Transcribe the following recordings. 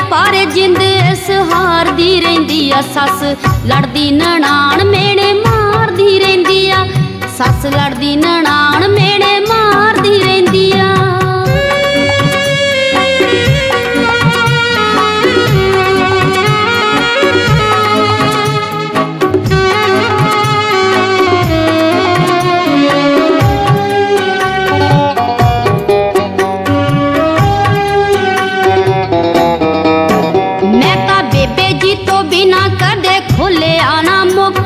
पर जिंद इस हारदी रहिंदी आ। सस लड़दी ननाण मेणे मारदी रहिंदी आ। सस लड़दी ननाण मेणे मारदी रहिंदी आ। बिना कदे खोले आना मुख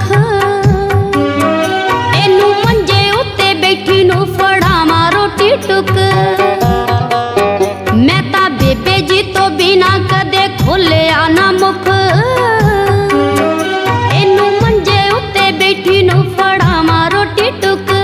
एनू मंजे उत्ते बैठी नू फड़ावा रोटी टुक। मैं ता बेबे जी तो बिना कदे खोले आना मुख एनू मंजे उत्ते बैठी नू फड़ावा रोटी टुक।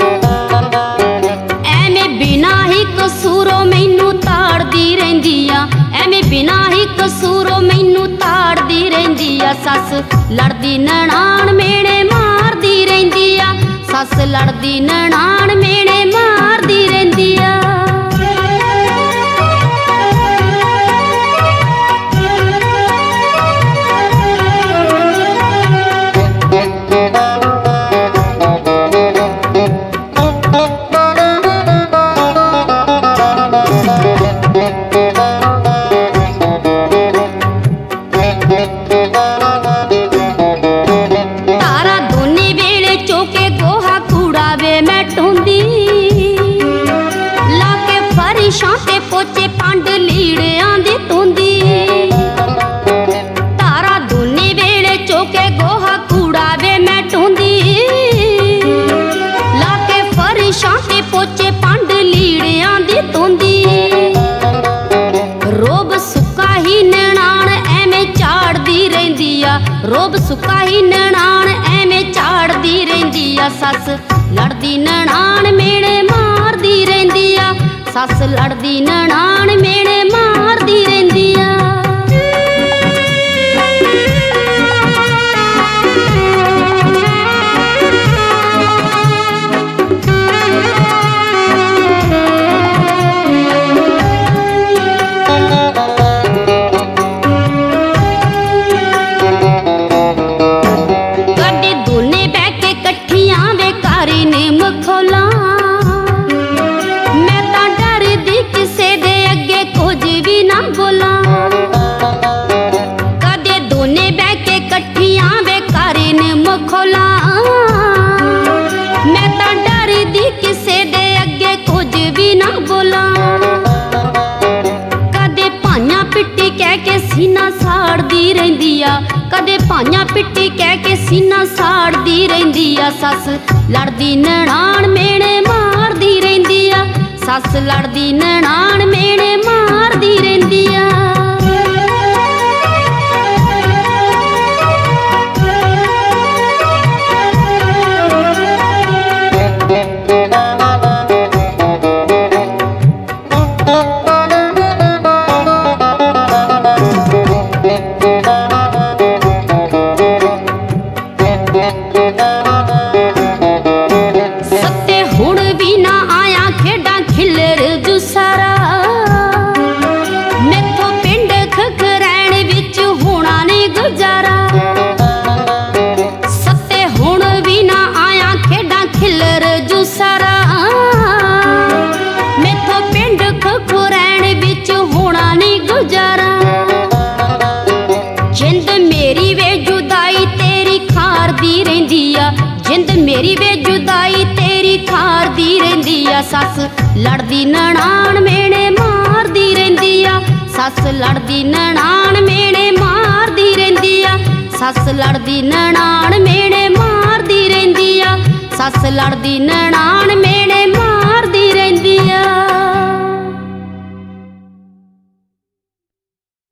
एवें बिना ही कसूरों मैनू ताड़दी रहिंदी आ। एवें बिना ही कसूरों मैनू ताड़दी रहिंदी आ। सस लड़दी ननाण मेणे मारदी रहिंदी आ। सस लड़दी ननाण मेणे मारदी रहिंदी आ। शांते पोचे पंड लीड़ियां दी तुंदी तारा दोने वेले चौके गोहा कूड़ा वे मैं टूंदी लाके फरिशां ते पोचे पंड लीड़ियां दी तुंदी। रोब सुक्का ही ननाण एवें झाड़दी रहिंदी आ। रोब सुक्का ही ननाण एवें झाड़दी रहिंदी आ। सस लड़दी ननाण मेणे मारदी रहिंदी आ। सस लड़दी ननाण मेणे मारदी रहिंदी आ। कदे दोने बह के कट्ठियां वे कारी ने मखोला किसे दे अगे कुछ भी ना बोला। कदे दोने बह के कट्ठियां वे कारी ने मखोला मैं ता डरदी किसे दे अगे कुछ भी ना बोला। कदे भाइयां पिट्टी कह के सीना साड़दी रहिंदी आ। कदे भाइयां पिट्टी कह के सीना साड़दी रहिंदी आ। सस लड़दी ननाण मेणे मारदी रहिंदी आ। सस लड़दी ननाण मेणे मारदी रहिंदी आ। सत्ते हुण भी ना आया खेड़ा खिलर जू सारा मैथों पिंड खखरैण विच होना नहीं गुजारा। सत्ते हुण भी ना आया खेड़ा खिलर जू सारा मैथों पिंड खखरैण विच होना नहीं गुजारा। जिंद मेरी वे जुदाई तेरी खारदी रहिंदी आ। जिंद मेरी वे जुदाई तेरी खारदी रहिंदी आ। सस लड़दी ननाण मेणे मारदी रहिंदी आ। सस लड़दी ननाण मेणे मारदी रहिंदी आ। सस लड़दी ननाण मेणे मारदी रहिंदी आ। सस लड़दी ननाण मेणे